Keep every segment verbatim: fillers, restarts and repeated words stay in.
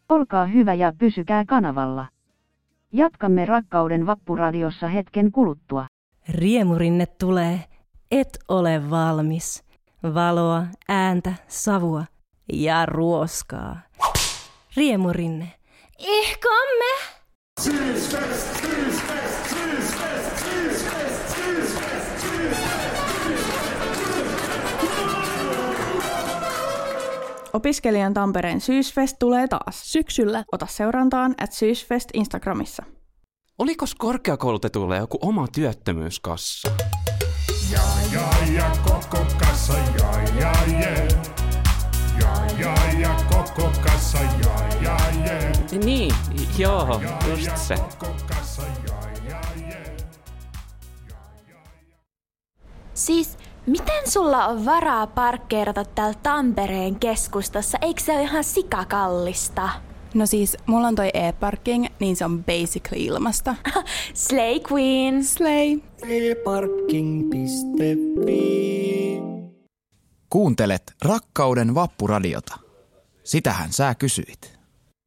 Olkaa hyvä ja pysykää kanavalla. Jatkamme Rakkauden Vappuradiossa hetken kuluttua. Riemurinne tulee. Et ole valmis. Valoa, ääntä, savua ja ruoskaa. Riemurinne. Ihkomme! Syysfest, syysfest, syysfest, syysfest, syysfest, syysfest. Opiskelijan Tampereen Syysfest tulee taas. Syksyllä. Ota seurantaan at Syysfest Instagramissa. Olikos korkeakoulutetuilla joku oma työttömyyskassa? Ja, ja, ja, koko kassa, ja, ja, je. Ja, ja, ja, koko kassa, ja, ja, je. Niin, joo, just se. Siis, miten sulla on varaa parkkeerata täällä Tampereen keskustassa? Eikö se ole ihan sikakallista? No siis, mulla on toi e-parking, niin se on basically ilmasta. Slay Queen! Slay! e parking piste fi. Kuuntelet Rakkauden Vappuradiota. Sitähän sä kysyit.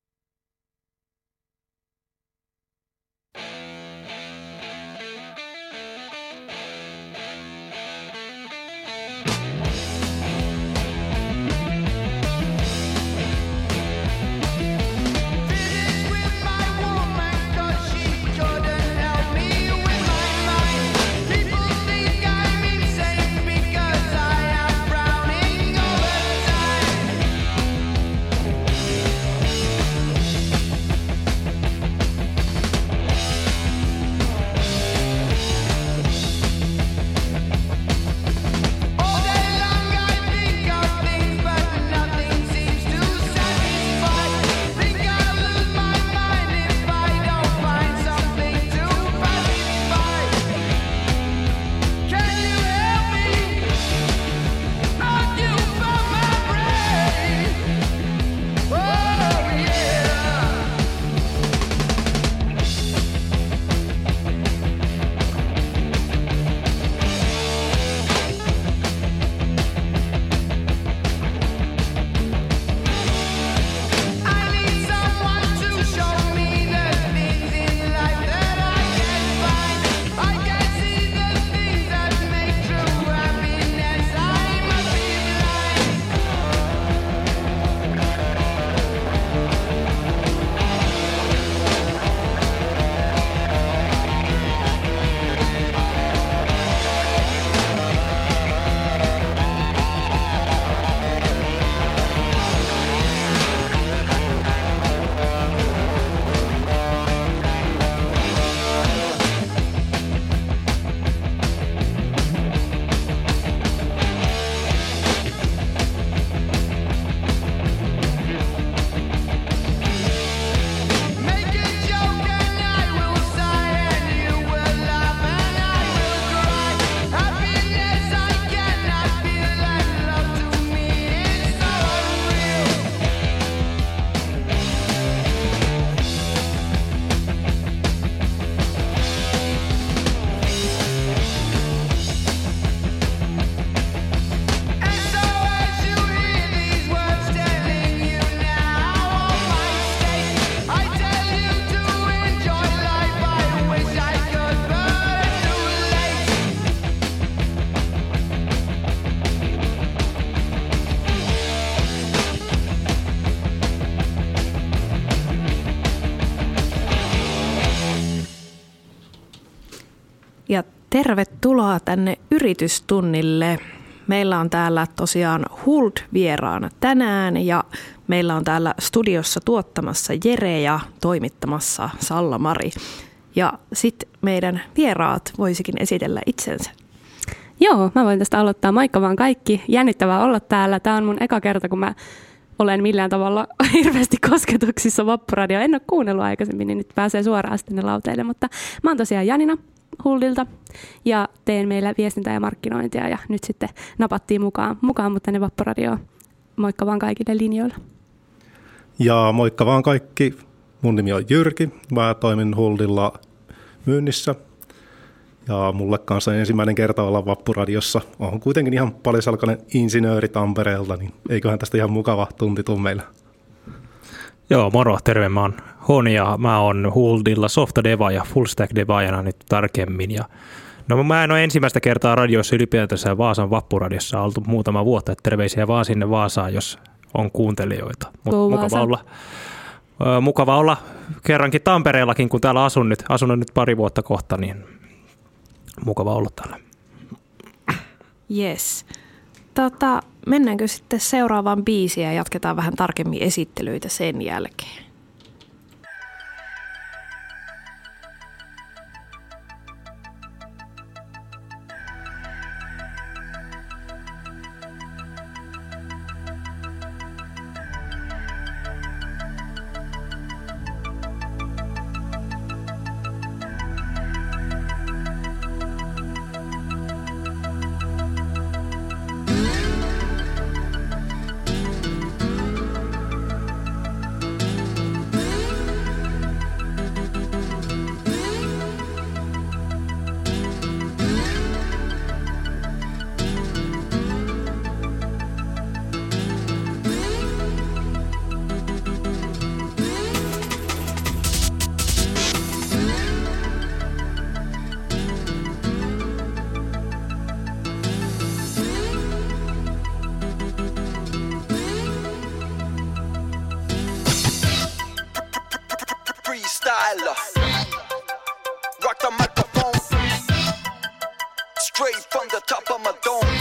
Ja tervetuloa tänne yritystunnille. Meillä on täällä tosiaan Huld vieraana tänään ja meillä on täällä studiossa tuottamassa Jere ja toimittamassa Salla-Mari. Ja sitten meidän vieraat voisikin esitellä itsensä. Joo, mä voin tästä aloittaa. Moikka vaan kaikki. Jännittävää olla täällä. Tämä on mun eka kerta, kun mä olen millään tavalla hirveästi kosketuksissa Vappuradio. En ole kuunnellut aikaisemmin, niin nyt pääsee suoraan sitten ne lauteille. Mutta mä oon tosiaan Janina Huldilta ja teen meillä viestintää ja markkinointia. Ja nyt sitten napattiin mukaan, mukaan mutta tänne Vappuradioon. Moikka vaan kaikille linjoilla. Ja moikka vaan kaikki. Mun nimi on Jyrki. Mä toimin Huldilla myynnissä. Ja mulle kanssa ensimmäinen kerta olla Vappuradiossa. Olen kuitenkin ihan paljasalkainen insinööri Tampereelta, niin eiköhän tästä ihan mukava tunti tuu meillä. Joo, moro, terve. Mä oon Honi ja mä oon Huldilla softadeva ja fullstack devaajana nyt tarkemmin. Ja no mä en ole ensimmäistä kertaa radioissa ylipäätänsä Vaasan Vappuradiossa oltu muutama vuotta, että terveisiä vaan sinne Vaasaan, jos on kuuntelijoita. Mut mukava olla, ö, mukava olla kerrankin Tampereellakin, kun täällä asun nyt, asunut nyt pari vuotta kohta, niin mukava olla täällä. Yes. Tota, mennäänkö sitten seuraavaan biisiin ja jatketaan vähän tarkemmin esittelyitä sen jälkeen? Rock the microphone straight from the top of my dome.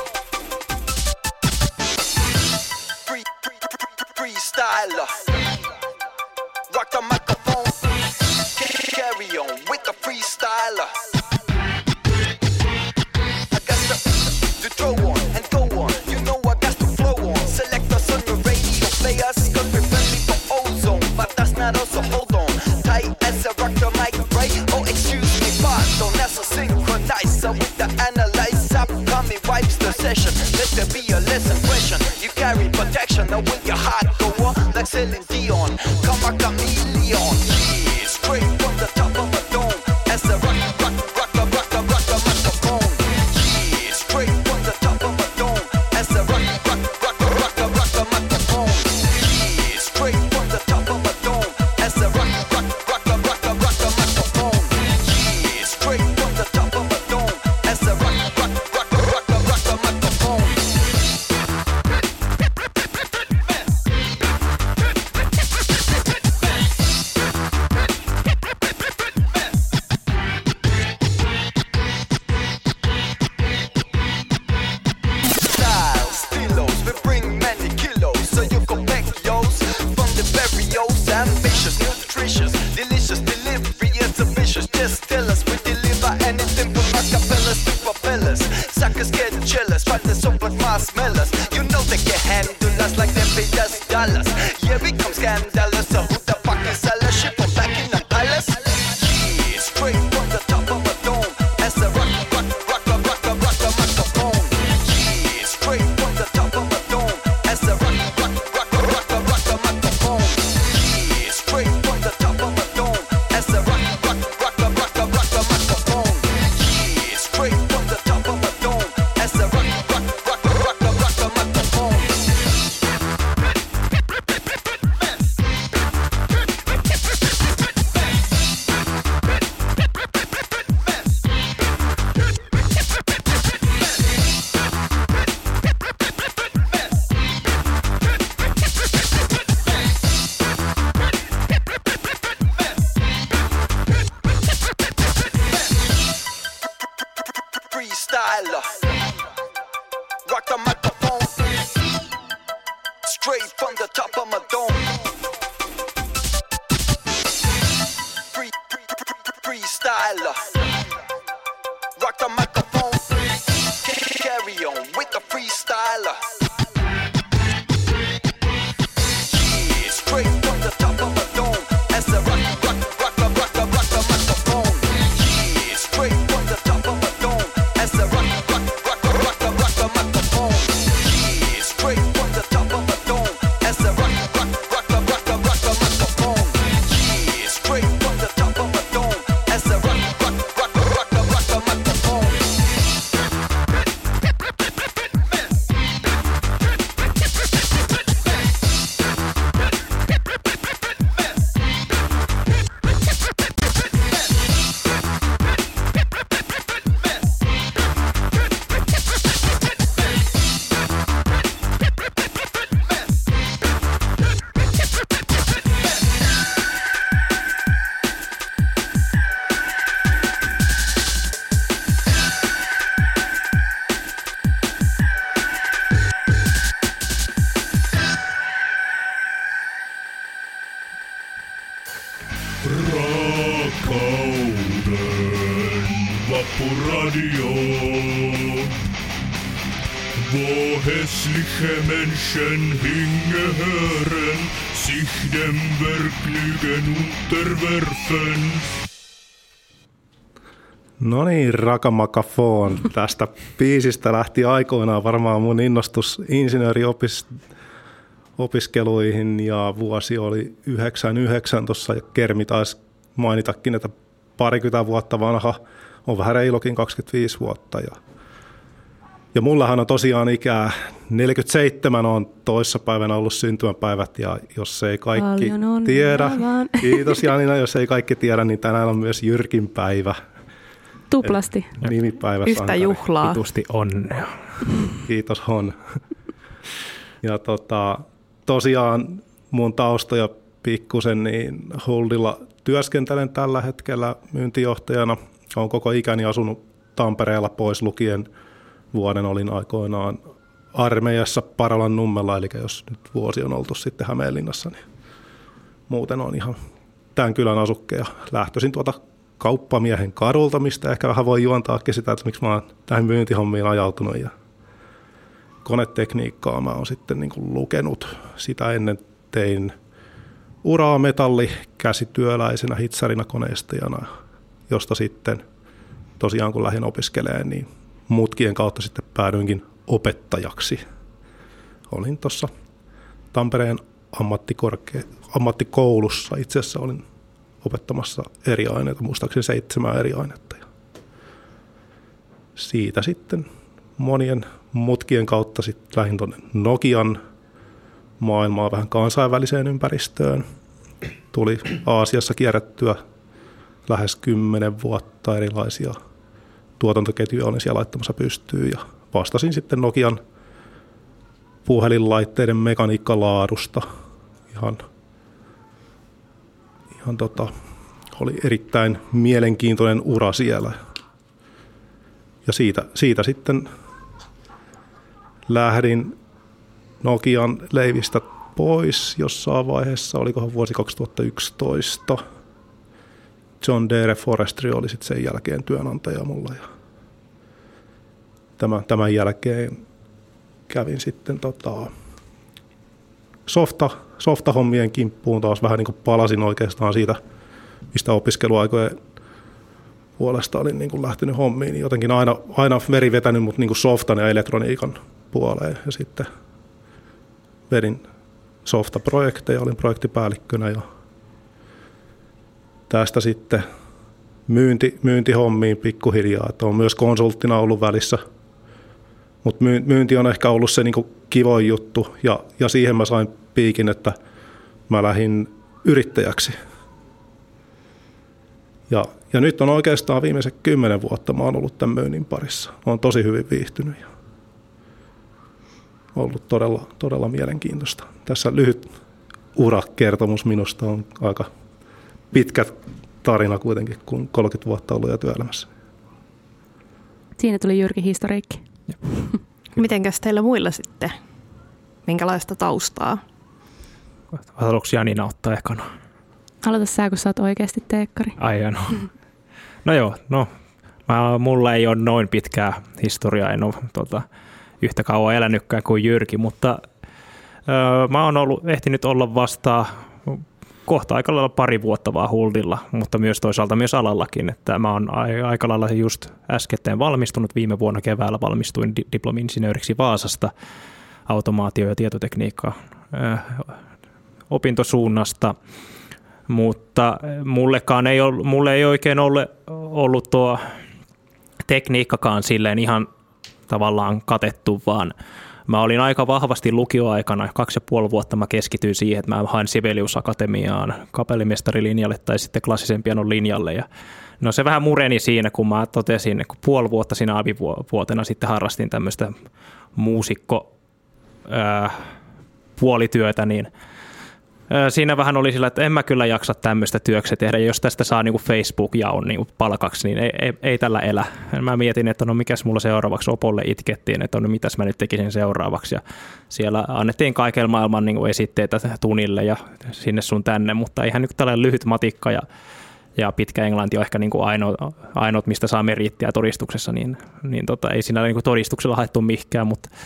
Free, free, free, freestyler. Rock the microphone. Carry on with the freestyler. I got to, to throw on and go on. You know I got to flow on. Select us on the radio players. Cause we're friendly for ozone. But that's not us, so hold on. Tight as a rock the mic, right? Oh, excuse me, pardon. That's a synchronizer with the analyzer. Upcoming wipes the session. Let there be a lesson question. You carry protection, now will your heart go on? Like Celine Dion, come a chameleon. Yeah, straight from the top of a dome. As a rock, rock, rock, rock, rock, rock, rock, microphone. Yeah, straight from the top of a dome. As a rock, rock, rock, rock, rock, rock, rock, microphone. Yeah, straight from the top of a dome. As a rock, rock, rock, rock, rock, rock, rock, microphone. Yeah, straight from the top of a dome. As a rock, rock, rock, rock, rock, rock, microphone. Styles, stilos, we bring many kilos, so you can pack yours from the barrios. Ambitious, nutritious, delicious delivery is ambitious. Just tell us we deliver anything from acapellas to propellers. Suckers get jealous, try to soap like marshmallows. You know they can handle us like they paid us dollars. Yeah, we come scandalous, so who the fuck is all shit from back in the palace? Yeah, straight from the top of a dome. As a rock, rock, rock, rock, rock, rock, rock, rock, microphone. Yeah, straight from the top of a dome. As a rock, rock, rock, rock, rock, rock, rock, microphone. Yeah, straight from the top of a dome. As a rock, rock, rock, rock, rock, rock, rock, rock, microphone. Yeah, straight from the top of a dome. As a rock, rock, rock, rock, rock, rock, rock, microphone. Freestyler. Rock the microphone. Straight from the top of my dome. Free, free, free, freestyler. Rock the microphone. Carry on with the freestyler. Yeah, straight from the top of a dome. As a rock, rock, rock, rock, rock, rock, rock, rock, microphone. Yeah, straight from the top of a dome. As a rock, rock, rock, rock, rock, rock, rock, microphone. Yeah, straight from the top of a dome. As a rock, rock, rock, rock, rock, rock, rock, rock, microphone. Yeah, straight from the top of a dome. As a rock, rock, rock, Sämtliche Menschen hingehören, sich dem Vergnügen unterwerfen. No niin, Rakamakafon. Tästä biisistä lähti aikoinaan varmaan mun innostus insinööriopiskeluihin ja vuosi oli yhdeksänkymmentäyhdeksän tuossa ja Kermi taisi mainitakin, että parikymmentä vuotta vanha, on vähän reilukin kaksikymmentäviisi vuotta ja Ja mullahan on tosiaan ikää neljäkymmentäseitsemän, on toissapäivänä ollut syntymäpäivät ja jos ei kaikki tiedä, kiitos Janina, jos ei kaikki tiedä, niin tänään on myös Jyrkin päivä. Tuplasti. Nimipäivä. Yhtä juhlaa. Vitusti onnea. Kiitos Hon. Ja tota, tosiaan mun taustoja pikkusen, niin Holdilla työskentelen tällä hetkellä myyntijohtajana. Olen koko ikäni asunut Tampereella pois lukien. Vuoden olin aikoinaan armeijassa Paralan nummella, eli jos nyt vuosi on oltu sitten Hämeenlinnassa, niin muuten on ihan tämän kylän asukkeja. Lähtöisin tuota Kauppamiehen kadulta, mistä ehkä vähän voi juontaakin sitä, että miksi mä oon tähän myyntihommiin ajautunut. Ja konetekniikkaa mä oon sitten niin kuin lukenut. Sitä ennen tein uraa metallikäsityöläisenä hitsarina koneistajana, josta sitten tosiaan kun lähdin opiskelemaan, niin mutkien kautta sitten päädyinkin opettajaksi. Olin tuossa Tampereen ammattikorke- ammattikoulussa. Itse asiassa olin opettamassa eri aineita, muistaakseni seitsemän eri ainetta. Ja siitä sitten monien mutkien kautta sitten lähdin tuonne Nokian maailmaan vähän kansainväliseen ympäristöön. Tuli Aasiassa kierrettyä lähes kymmenen vuotta erilaisia tuotantoketjuja olin siellä laittamassa pystyyn ja vastasin sitten Nokian puhelinlaitteiden mekaniikkalaadusta. Ihan, ihan tota, oli erittäin mielenkiintoinen ura siellä. Ja siitä, siitä sitten lähdin Nokian leivistä pois jossain vaiheessa, olikohan vuosi kaksituhattayksitoista. John Deere Forestry oli sitten sen jälkeen työnantaja mulla. Ja tämän, tämän jälkeen kävin sitten tota softa, softahommien kimppuun taas vähän niin kuin palasin oikeastaan siitä, mistä opiskeluaikojen puolesta olin niin kuin lähtenyt hommiin. Niin jotenkin aina, aina veri vetänyt mut niin kuin softan ja elektroniikan puoleen. Ja sitten vedin softaprojekteja, olin projektipäällikkönä ja tästä sitten myynti, myyntihommiin pikkuhiljaa, että on myös konsulttina ollut välissä, mutta myynti on ehkä ollut se niinku kivoin juttu ja, ja siihen mä sain piikin, että mä lähdin yrittäjäksi. Ja, ja nyt on oikeastaan viimeiset kymmenen vuotta mä oon ollut tämän myynnin parissa. Olen tosi hyvin viihtynyt ja ollut todella, todella mielenkiintoista. Tässä lyhyt urakertomus minusta on aika pitkä tarina kuitenkin, kun kolmekymmentä vuotta ollut jo työelämässä. Siinä tuli Jyrki historiikki. Mitenkäs teillä muilla sitten? Minkälaista taustaa? Haluatko Janina ottaa ekana? Aloita sä, kun sä oot oikeasti teekkari. Ai no. No joo, no. Mä, mulla ei ole noin pitkää historiaa, en ole tota, yhtä kauan elänytkään kuin Jyrki, mutta öö, mä oon ollut, ehtinyt olla vasta kohta aika lailla pari vuotta vaan Huldilla, mutta myös toisaalta myös alallakin, että mä oon aika lailla just äskettäin valmistunut. Viime vuonna keväällä valmistuin diplomi-insinööriksi Vaasasta automaatio- ja tietotekniikkaa opintosuunnasta, mutta mullekaan ei ollut, mulle ei oikein ollut, ollut tuo tekniikkakaan silleen ihan tavallaan katettu, vaan mä olin aika vahvasti lukioaikana, kaksi ja puoli vuotta mä keskityin siihen, että mä hain Sibelius Akatemiaan kapellimestarilinjalle tai sitten klassisen pianon linjalle. Ja no se vähän mureni siinä, kun mä totesin, kun puoli vuotta siinä abivuotena sitten harrastin tämmöistä muusikko ää, puolityötä, niin ää, siinä vähän oli sillä, että en mä kyllä jaksa tämmöistä työksi tehdä. Ja jos tästä saa niin kuin Facebook-jaon niin kuin palkaksi, niin ei, ei, ei tällä elä. Mä mietin, että no mikäs mulla seuraavaksi, Opolle itkettiin, että no mitäs mä nyt tekisin seuraavaksi. Ja siellä annettiin kaiken maailman niin kuin esitteitä tunille ja sinne sun tänne, mutta ihan nyt tällainen lyhyt matikka ja, ja pitkä englanti on ehkä niin kuin ainoat, ainoat, mistä saa meriittiä todistuksessa, niin, niin tota, ei siinä niin kuin todistuksella haettu mihinkään, mutta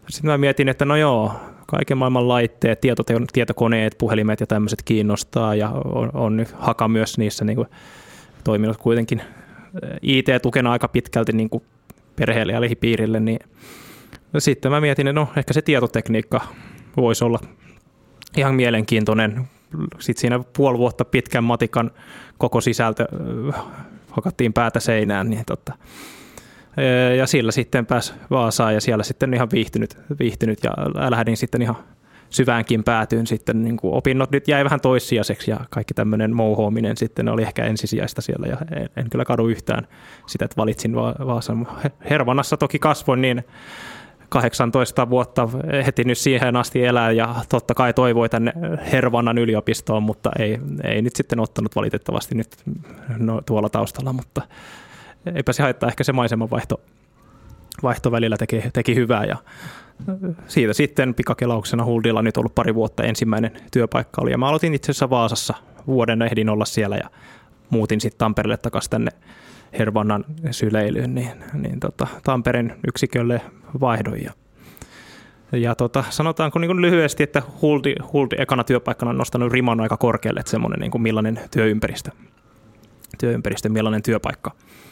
Sitten mä mietin, että no joo, kaiken maailman laitteet, tietote- tietokoneet, puhelimet ja tämmöiset kiinnostaa ja on, on nyt Haka myös niissä niin kuin toiminut kuitenkin I T-tukena aika pitkälti niin kuin perheelle ja lähipiirille, niin sitten mä mietin, että no ehkä se tietotekniikka voisi olla ihan mielenkiintoinen. Sitten siinä puoli vuotta pitkän matikan koko sisältö hakattiin päätä seinään, niin totta. Ja sillä sitten pääsi Vaasaan ja siellä sitten ihan viihtynyt, viihtynyt ja lähdin sitten ihan syväänkin päätyyn sitten. Niin kuin opinnot nyt jäi vähän toissijaiseksi ja kaikki tämmöinen mouhoaminen sitten oli ehkä ensisijaista siellä ja en, en kyllä kadu yhtään sitä, että valitsin Vaasan. Hervannassa toki kasvoin niin kahdeksantoista vuotta heti nyt siihen asti elää ja totta kai toivoi tänne Hervannan yliopistoon, mutta ei, ei nyt sitten ottanut valitettavasti nyt no, tuolla taustalla, mutta eipä se haittaa, ehkä se maisemanvaihto vaihto välillä teki, teki hyvää ja siitä sitten pikakelauksena Huldilla nyt ollut pari vuotta ensimmäinen työpaikka oli ja mä aloitin itse asiassa Vaasassa vuoden, ehdin olla siellä ja muutin sitten Tampereelle takaisin tänne Hervannan syleilyyn, niin, niin tota, Tampereen yksikölle vaihdoin. Ja, ja tota, sanotaanko niin kuin lyhyesti, että Huldi, Huldi ekana työpaikkana on nostanut riman aika korkealle, että semmoinen niin kuin millainen työympäristö, työympäristö, millainen työpaikka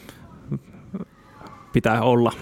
pitää olla.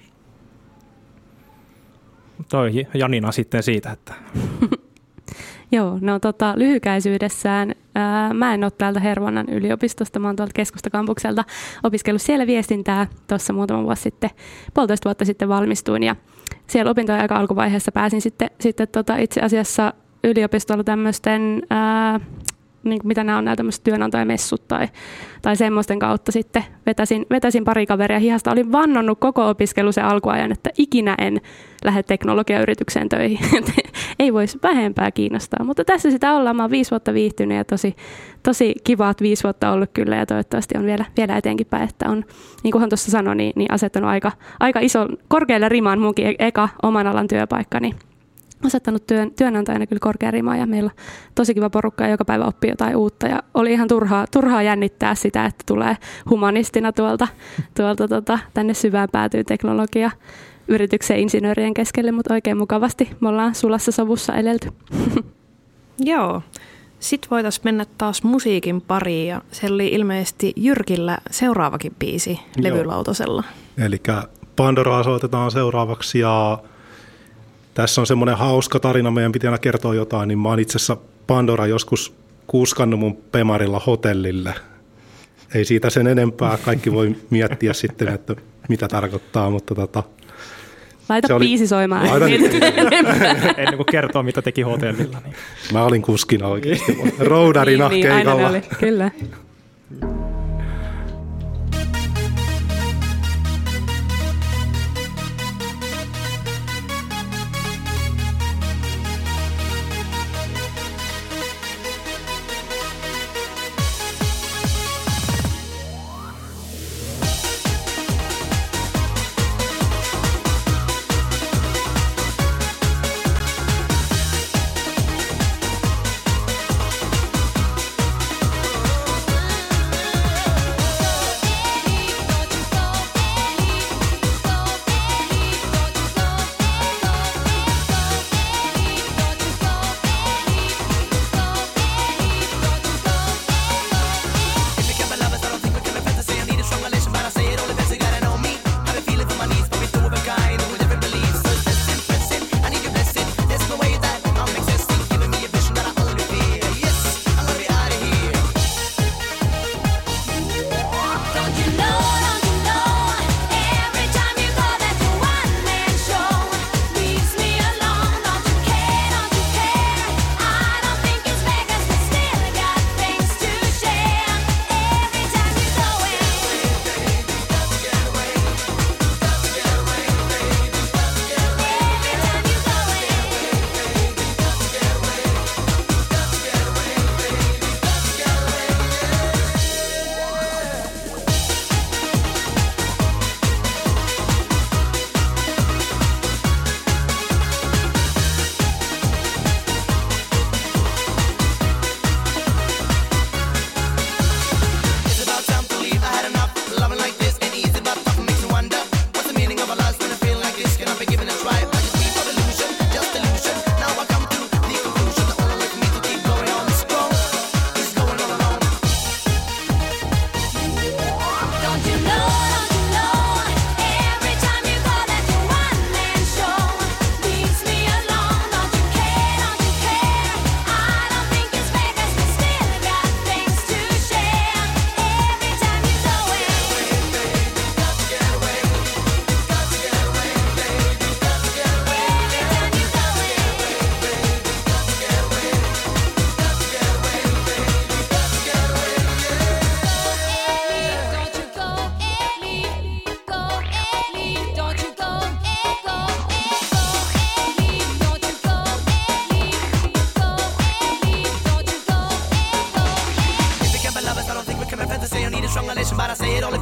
Toi Janina sitten siitä, että... Joo, no tota, lyhykäisyydessään ää, mä en ole täältä Hervannan yliopistosta, mä oon tuolta Keskustakampukselta opiskellut siellä viestintää tuossa muutama vuosi sitten, puolitoista vuotta sitten valmistuin ja siellä opintojen aika alkuvaiheessa pääsin sitten, sitten tota, itse asiassa yliopistolla tämmöisten, ää, niin kuin mitä nämä on, nämä tämmöiset työnantajamessut tai, tai semmoisten kautta sitten vetäsin, vetäsin pari kaveria hihasta. Olin vannonnut koko opiskelu sen alkuajan, että ikinä en lähde teknologiayritykseen töihin. Ei voisi vähempää kiinnostaa, mutta tässä sitä ollaan. Mä oon viisi vuotta viihtynyt ja tosi, tosi kivaat viisi vuotta ollut kyllä ja toivottavasti on vielä, vielä eteenkin päin, että on, niin kuin hän tuossa sanoi, niin, niin asettanut aika, aika ison, korkealle rimaan munkin eka oman alan työpaikka, niin asettanut työn, työnantajana kyllä korkean rimaa ja meillä on tosi kiva porukka ja joka päivä oppii jotain uutta ja oli ihan turhaa, turhaa jännittää sitä, että tulee humanistina tuolta, tuolta tota, tänne syvään päätyy teknologia yrityksen insinöörien keskelle, mutta oikein mukavasti me ollaan sulassa sovussa elelty. Joo. Sitten voitaisiin mennä taas musiikin pariin ja siellä oli ilmeisesti Jyrkillä seuraavakin biisi levylautasella. Eli Pandoraa soitetaan seuraavaksi ja tässä on semmoinen hauska tarina, meidän pitää kertoa jotain, niin mä oon itse asiassa Pandora joskus kuuskannut mun Pemarilla hotellille. Ei siitä sen enempää, kaikki voi miettiä sitten, että mitä tarkoittaa, mutta tota... Laita oli, biisi soimaan. Ennen kuin kertoo, mitä teki hotellilla. Niin. Mä olin kuskina oikeasti, roudarina niin, niin, keikalla. Aina oli, kyllä.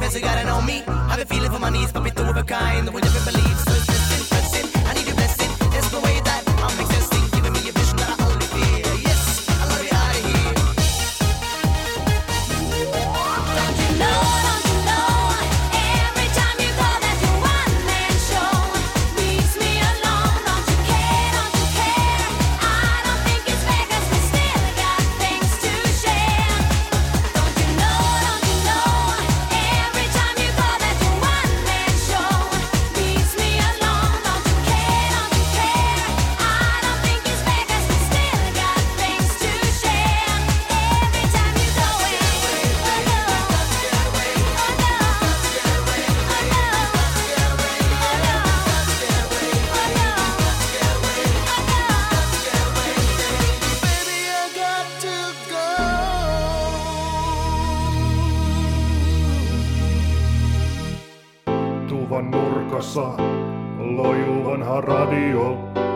so you gotta know me. Have a feeling for my needs, but be two of a kind. With different beliefs, so it's blessing, blessing. I need your blessing. There's no way that I'm existing. Giving me a vision that I only fear. Yes, I love you out of here. Don't you know, don't you know? Every time you go, that your one-man show leaves me alone. Don't you care, don't you care? I don't think it's fair 'cause we still got things to share. Don't you know, don't you know? Every time you go, that your one-man show leaves me alone. Don't you care, don't you care? I don't think it's fair 'cause we still got things to share. Every time you go away, oh no, Tuvan nurkassa lojuu vanha radio,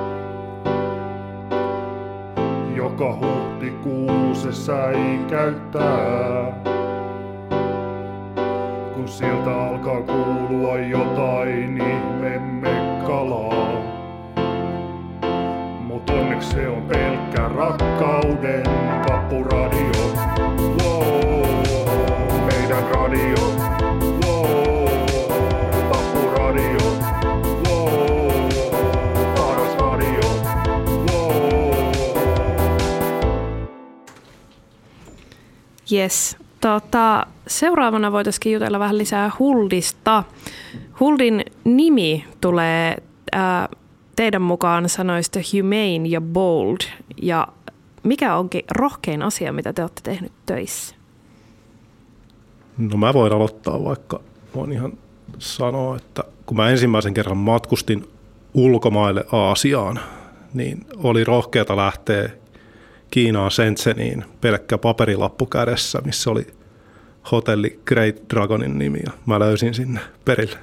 joka huhtikuu se säikäyttää. Kun sieltä alkaa kuulua jotain ihme mekkalaa. Mut onneksi se on pelkkä rakkauden vappuradio. Wow, meidän radio. Wow, vappuradio. Wow, paras radio. Wow. Yes. Tota, seuraavana voitaisiin jutella vähän lisää Huldista. Huldin nimi tulee ää, teidän mukaan sanoista humane ja bold. Ja mikä onkin rohkein asia, mitä te olette tehnyt töissä? No mä voin aloittaa, vaikka voin ihan sanoa, että kun mä ensimmäisen kerran matkustin ulkomaille Aasiaan, niin oli rohkeata lähteä Kiinaan Shenzheniin pelkkä paperilappu kädessä, missä oli hotelli Great Dragonin nimi, ja mä löysin sinne perille.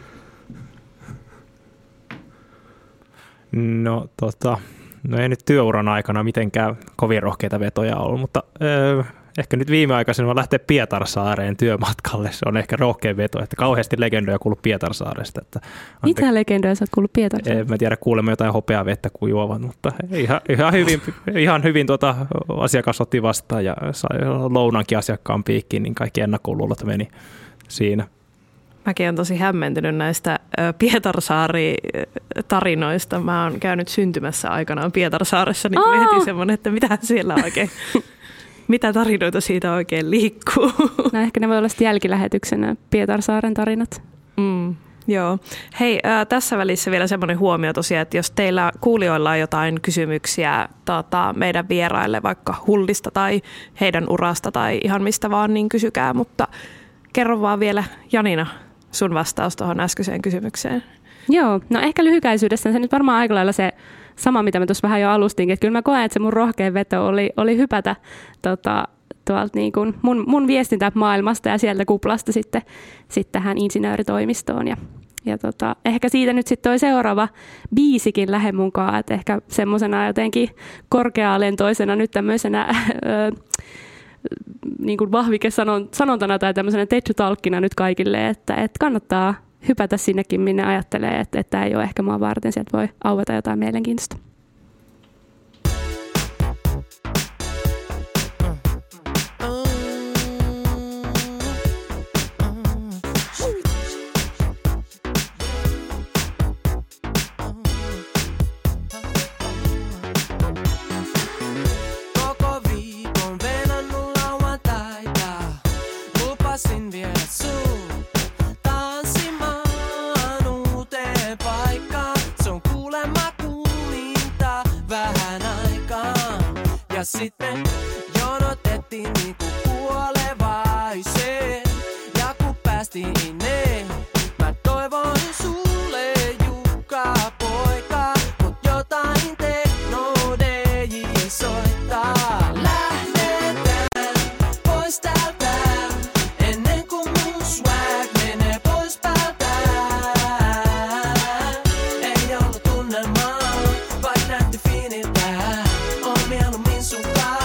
No, tota, no ei nyt työuran aikana mitenkään kovin rohkeita vetoja ollut, mutta öö, ehkä nyt viimeaikaisena lähtee Pietarsaareen työmatkalle. Se on ehkä rohkein veto, että kauheasti legendoja kuuluu Pietarsaaresta. Että Mitä legendoja sä oot kuullut Pietarsaaresta? En mä tiedä, kuulemme jotain hopeavettä kun juovat, mutta ihan, ihan hyvin, ihan hyvin tuota, asiakas otti vastaan ja sai lounankin asiakkaan piikkiin, niin kaikki ennakkoluulot meni siinä. Mäkin olen tosi hämmentynyt näistä Pietarsaari-tarinoista. Mä oon käynyt syntymässä aikanaan Pietarsaaressa, niin tuli heti semmoinen, että mitä siellä oikein, mitä tarinoita siitä oikein liikkuu. No ehkä ne voi olla sitten jälkilähetyksenä Pietarsaaren tarinat. Mm, joo. Hei, äh, tässä välissä vielä semmoinen huomio tosiaan, että jos teillä kuulijoilla on jotain kysymyksiä tota, meidän vieraille, vaikka Huldista tai heidän urasta tai ihan mistä vaan, niin kysykää, mutta kerro vaan vielä Janina sun vastaus tuohon äskeiseen kysymykseen. Joo, no ehkä lyhykäisyydessä se nyt varmaan aika lailla se sama, mitä mä tuossa vähän jo alustinkin, että kyllä mä koen, että se mun rohkein veto oli, oli hypätä tota, tuolta niin kuin mun, mun viestintämaailmasta ja sieltä kuplasta sitten, sitten tähän insinööritoimistoon. Ja, ja tota, ehkä siitä nyt sitten toi seuraava biisikin lähde mukaan, että ehkä semmoisena jotenkin korkealentoisena nyt tämmöisenä niin kuin vahvike-sanontana tai tämmöisenä tetsutalkkina nyt kaikille, että, että kannattaa hypätä sinnekin, minne ajattelee, että, että tämä ei ole ehkä mua varten, sieltä voi aueta jotain mielenkiintoista. Ja sitten jonotettiin niinku kuolevaiseen. Ja kun päästiin ne, mä toivon sulle Jukka poika. Mut jotain tekno-D J soittaa. Lähdetään pois täältä ennen kuin mun swag menee pois päältään. Ei ollut tunnelmaa, vaik näytti fiiniltä. On mieluummin sun kanssa.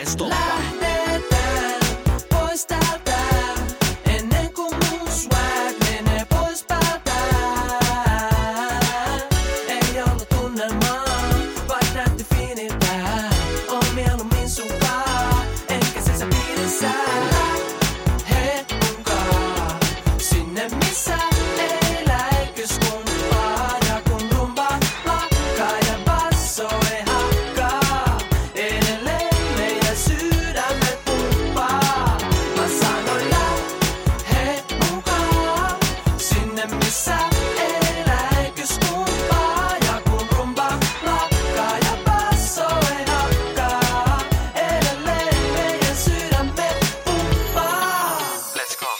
en stoppa. Lähdetään pois täältä, ennen kuin mun swag menee pois päältä. Ei ollut tunnelmaa, vaik näytti fiiniltä. On mieluummin sunkaan, enkä sensä piirissä. Lähde munkaan, sinne missä ei läikyskumpaa. Ja kun rumba lakkaa ja basso ei hakkaa, edelleen meidän sydämet pumppaa. Mä sanoin lähde mukaan, sinne missä ei läikyskumpaa. Ja kun rumba lakkaa ja basso ei hakkaa, edelleen meidän sydämet pumppaa. Let's go.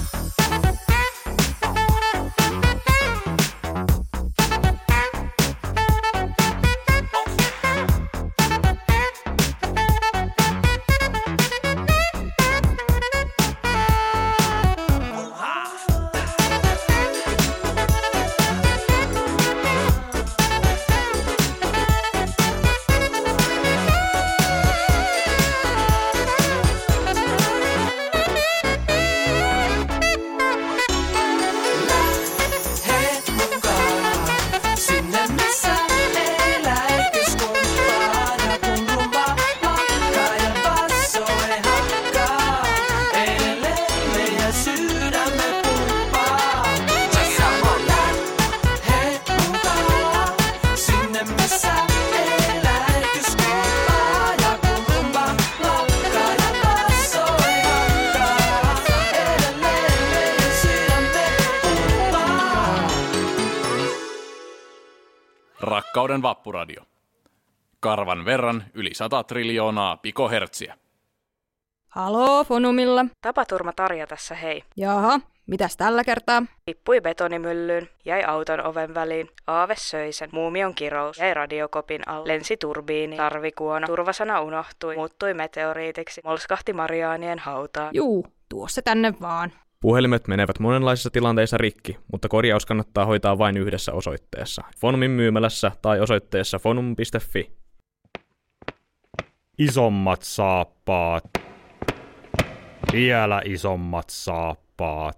Lähde mukaan, sinne missä ei läikyskumpaa. Ja kun rumba lakkaa ja basso ei hakkaa, edelleen meidän sydämet pumppaa. Mä sanon lähde mukaan, sinne missä ei läikyskumpaa. Ja kun rumba lakkaa ja basso ei hakkaa, edelleen meidän sydämet pumppaa. Rakkauden vappuradio. Karvan verran yli sata triljoonaa pikohertsiä. Haloo, Fonumilla. Tapaturma Tarja tässä, hei. Jaha, mitäs tällä kertaa? Tippui betonimyllyyn, jäi auton oven väliin, aave söi sen, muumion kirous, jäi radiokopin alle, lensi turbiini, sarvikuono, turvasana unohtui, muuttui meteoriitiksi, molskahti Mariaanien hautaan. Juu, tuo se tänne vaan. Puhelimet menevät monenlaisissa tilanteissa rikki, mutta korjaus kannattaa hoitaa vain yhdessä osoitteessa. Fonumin myymälässä tai osoitteessa fonum piste fi. Isommat saappaat. Vielä isommat saappaat.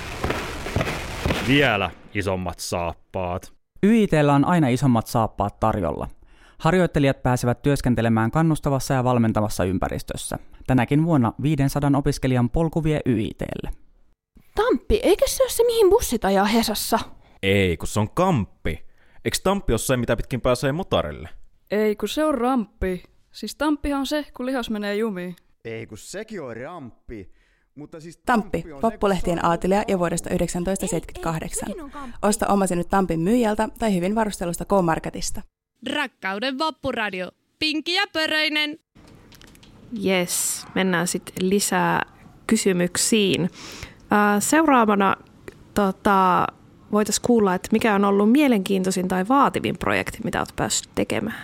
Vielä isommat saappaat. Y I T:llä on aina isommat saappaat tarjolla. Harjoittelijat pääsevät työskentelemään kannustavassa ja valmentavassa ympäristössä. Tänäkin vuonna viisisataa opiskelijan polku vie Y I T:lle. Tamppi, eikö se ole se mihin bussit ajaa Hesassa? Ei, kun se on kamppi. Eikö tamppi ole se, mitä pitkin pääsee motorille? Ei, kun se on ramppi. Siis tamppihan on se, kun lihas menee jumiin. Ei, kun sekin on ramppi. Mutta siis Tamppi, vappulehtien aatelija ja vuodesta tuhatyhdeksänsataaseitsemänkymmentäkahdeksan. Osta omasi nyt Tampin myyjältä tai hyvin varustelusta K-Marketista. Rakkauden vappuradio. Pinkki ja Pöröinen. Jes, mennään sitten lisää kysymyksiin. Seuraavana tota, voitaisiin kuulla, että mikä on ollut mielenkiintoisin tai vaativin projekti, mitä olet päässyt tekemään.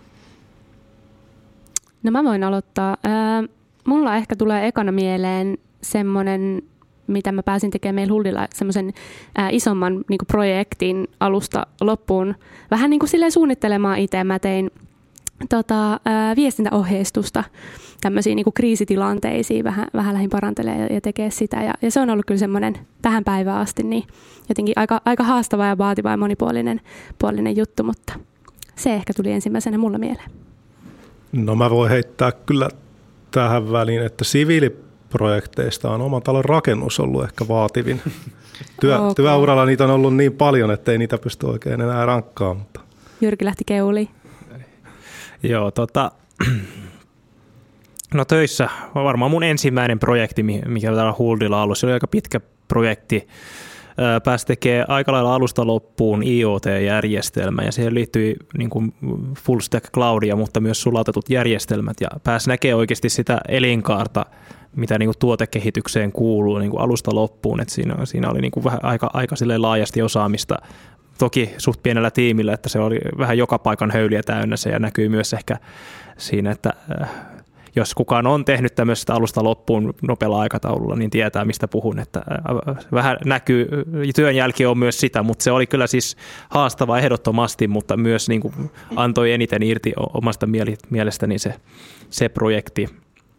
No mä voin aloittaa. Ää, mulla ehkä tulee ekana mieleen semmoinen, mitä mä pääsin tekemään meillä Huldilla, semmoisen ää, isomman niin kuin projektin alusta loppuun. Vähän niin kuin silleen suunnittelemaan itse. Mä tein tota, ää, viestintäohjeistusta tämmöisiin niin kuin kriisitilanteisiin. Vähän, vähän lähdin parantelemaan ja, ja tekemään sitä. Ja, ja se on ollut kyllä semmoinen tähän päivään asti niin jotenkin aika, aika haastava ja vaativa ja monipuolinen puolinen juttu, mutta se ehkä tuli ensimmäisenä mulla mieleen. No mä voin heittää kyllä tähän väliin, että siviiliprojekteista on oman talon rakennus ollut ehkä vaativin. Työ, okay. Työuralla niitä on ollut niin paljon, että ei niitä pysty oikein enää rankkaan. Mutta. Jyrki lähti keuliin. Joo, tota, no töissä varmaan mun ensimmäinen projekti, mikä täällä Huldilla on ollut. Se oli aika pitkä projekti. Pääsi tekemään aika lailla alusta loppuun I O T-järjestelmä ja siihen liittyi niin kuin full stack cloudia, mutta myös sulatetut järjestelmät ja pääsi näkemään oikeasti sitä elinkaarta, mitä niin kuin tuotekehitykseen kuuluu niin kuin alusta loppuun. Et siinä, siinä oli niin kuin vähän aika, aika laajasti osaamista, toki suht pienellä tiimillä, että se oli vähän joka paikan höyliä täynnä se ja näkyy myös ehkä siinä, että jos kukaan on tehnyt tämmöistä alusta loppuun nopealla aikataululla, niin tietää, mistä puhun. Että vähän näkyy, työn jälki on myös sitä, mutta se oli kyllä siis haastava ehdottomasti, mutta myös niin kuin antoi eniten irti omasta mielestäni se, se projekti.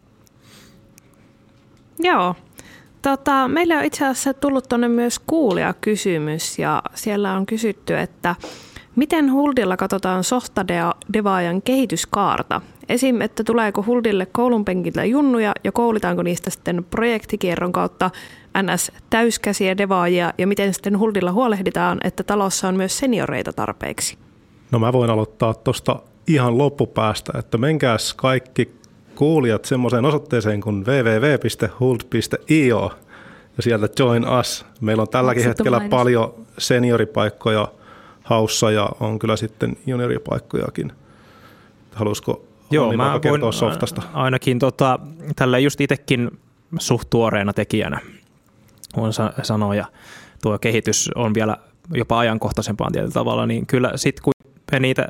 Joo. Tota, meillä on itse asiassa tullut tuonne myös kuulijakysymys ja siellä on kysytty, että miten Huldilla katsotaan softadevaajan kehityskaarta? Esim. Että tuleeko Huldille koulunpenkiltä junnuja ja koulitaanko niistä sitten projektikierron kautta N S-täyskäsiä devaajia ja miten sitten Huldilla huolehditaan, että talossa on myös senioreita tarpeeksi? No mä voin aloittaa tuosta ihan loppupäästä, että menkääs kaikki kuulijat semmoiseen osoitteeseen kuin double-u double-u double-u piste huld piste i o ja sieltä join us. Meillä on tälläkin Maksuttu hetkellä mainos. paljon senioripaikkoja haussa ja on kyllä sitten junioripaikkojakin. Haluaisiko Joo, mä voin kertoa softasta? ainakin tota, tällä just itsekin suht tuoreena tekijänä voin sa- sanoa ja tuo kehitys on vielä jopa ajankohtaisempaan tietyllä tavalla, niin kyllä sitten kun me niitä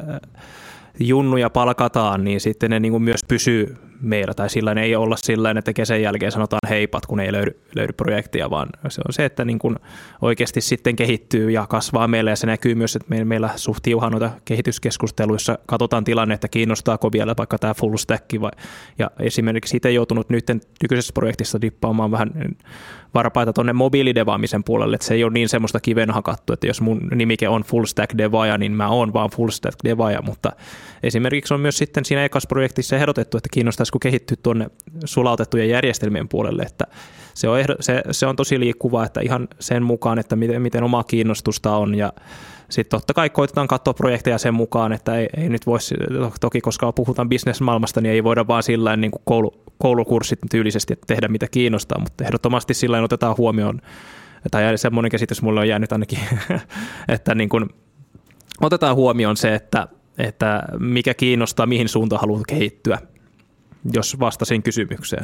junnuja palkataan, niin sitten ne niin kuin myös pysyy meillä, tai sillä ei olla sillä että kesän jälkeen sanotaan heipat, kun ei löydy, löydy projektia, vaan se on se, että niin kuin oikeasti sitten kehittyy ja kasvaa meillä, ja se näkyy myös, että meillä suht tiuhaan noita kehityskeskusteluissa katsotaan tilanne, että kiinnostaako vielä vaikka tämä full stack, vai, ja esimerkiksi itse joutunut nyt nykyisessä projektissa dippaamaan vähän varpaita tuonne mobiilidevaamisen puolelle, että se ei ole niin semmoista kiven hakattu, että jos mun nimike on full stack devaaja, niin mä oon vaan full stack devaaja, mutta esimerkiksi on myös sitten siinä ekassa projektissa ehdotettu, että kiinnostaisiko kehittyä tuonne sulautettujen järjestelmien puolelle, että se on, ehdo, se, se on tosi liikkuvaa, että ihan sen mukaan, että miten, miten omaa kiinnostusta on, ja sitten totta kai koitetaan katsoa projekteja sen mukaan, että ei, ei nyt voisi, toki koska puhutaan business-maailmasta, niin ei voida vaan sillä niin kuin koulu, koulukurssit tyylisesti että tehdä mitä kiinnostaa, mutta ehdottomasti sillä otetaan huomioon, tai semmoinen käsitys mulle on jäänyt ainakin, että niin kuin otetaan huomioon se, että, että mikä kiinnostaa, mihin suuntaan haluat kehittyä, jos vastasin kysymykseen.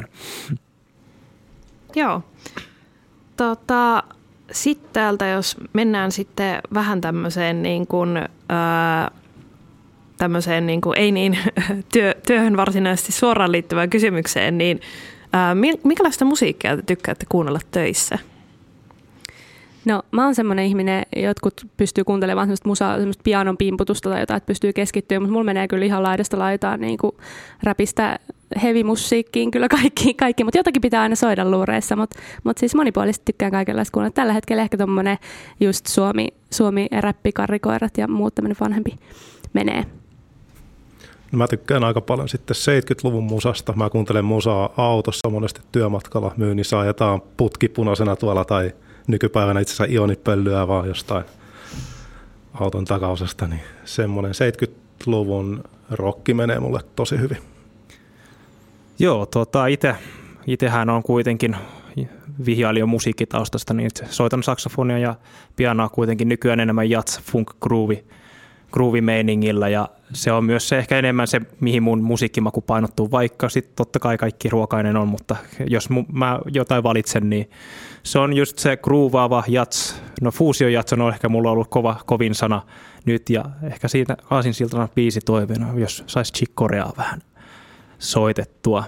Joo. Tota, sitten täältä, jos mennään sitten vähän tämmöiseen niin kuin, ää, tämmöiseen niin kuin, ei niin työ, työhön varsinaisesti suoraan liittyvään kysymykseen, niin ää, minkälaista musiikkia te tykkäätte kuunnella töissä? No mä oon semmoinen ihminen, jotkut pystyy kuuntelemaan semmoista musaa, semmoista pianon pimputusta tai jotain, että pystyy keskittyä, mutta mulla menee kyllä ihan laidasta laitaan niin kuin räpistä heavy-musiikkiin kyllä kaikki, kaikki, mutta jotakin pitää aina soida luureissa, mutta, mutta siis monipuolisesti tykkään kaikenlaista kuunnella. Tällä hetkellä ehkä tommonen just Suomi, Suomi räppi, karrikoirat ja muut tämmöinen vanhempi menee. Mä tykkään aika paljon sitten seitsemänkymmentäluvun musasta. Mä kuuntelen musaa autossa monesti työmatkalla myynnissä, ajetaan putki punaisena tuolla tai nykypäivänä itse asiassa ionipöllyä vaan jostain auton takaosasta, niin semmoinen seitsemänkymmentäluvun rokki menee mulle tosi hyvin. Joo, tota, ite, itehän on kuitenkin vihjailijan musiikkitaustasta, niin itse soitan saksofonia ja pianoa kuitenkin nykyään enemmän jazz, funk, groovy, groovy-meiningillä, ja se on myös se ehkä enemmän se, mihin mun musiikkimaku painottuu, vaikka sitten totta kai kaikki ruokainen on, mutta jos mu, mä jotain valitsen, niin se on just se groovaava jazz. No fuusio jazz on ehkä mulla ollut kova, kovin sana nyt, ja ehkä siitä aasinsiltana biisi toiveena, jos saisi Chick Coreaa vähän soitettua.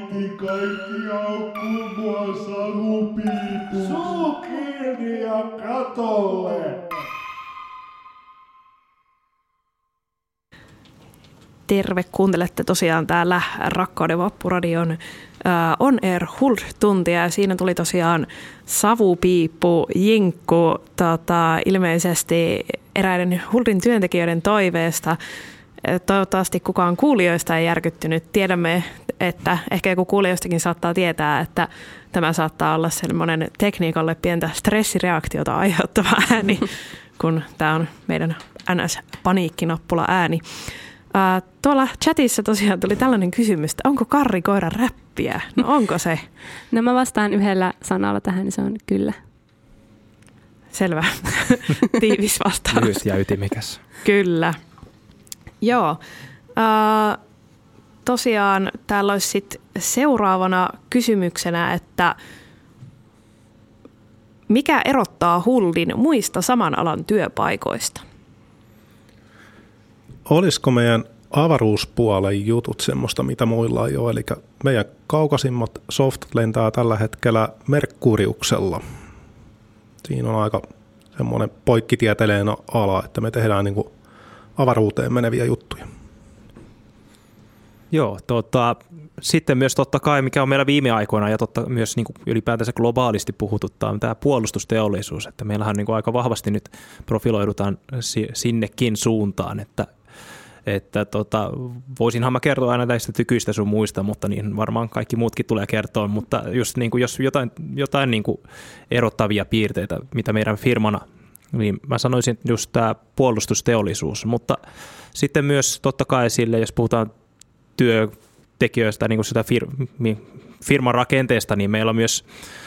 Kaikki, kaikki aukkuu mua savupiipuun. Suu kiinni ja katolle. Terve, kuuntelette tosiaan täällä Rakkauden Vappuradion uh, On Air Huld-tuntia ja siinä tuli tosiaan savupiippu, jinkku, tota, ilmeisesti eräiden Huldin työntekijöiden toiveesta. Toivottavasti kukaan kuulijoista ei järkyttynyt. Tiedämme, että ehkä joku kuulijoistakin saattaa tietää, että tämä saattaa olla semmoinen tekniikalle pientä stressireaktiota aiheuttava ääni, kun tämä on meidän N S-paniikkinappula ääni. Uh, tuolla chatissa tosiaan tuli tällainen kysymys, että onko karrikoira räppiä? No onko se? No mä vastaan yhdellä sanalla tähän, niin se on kyllä. Selvä. Tiivis vastaus. Lyhyt ja ytimikäs. Kyllä. Joo. Uh, tosiaan täällä olisi sit seuraavana kysymyksenä, että mikä erottaa Huldin muista saman alan työpaikoista? Olisiko meidän avaruuspuolen jutut semmoista, mitä muilla ei ole? Eli meidän kaukaisimmat soft lentää tällä hetkellä Merkuriuksella. Siinä on aika semmoinen poikkitieteellinen ala, että me tehdään niin kuin avaruuteen meneviä juttuja. Joo, tota, sitten myös totta kai, mikä on meillä viime aikoina ja totta myös niin kuin ylipäätänsä globaalisti puhututtaa, on tämä puolustusteollisuus, että meillähän niin kuin aika vahvasti nyt profiloidutaan sinnekin suuntaan, että Että tota, voisinhan mä kertoa aina näistä tykyistä sun muista, mutta niin varmaan kaikki muutkin tulee kertoa, mutta just niin kuin jos jotain, jotain niin kuin erottavia piirteitä, mitä meidän firmana, niin mä sanoisin just tämä puolustusteollisuus, mutta sitten myös totta kai sille, jos puhutaan työntekijöistä, niin kuin sitä fir- firman rakenteesta, niin meillä on myös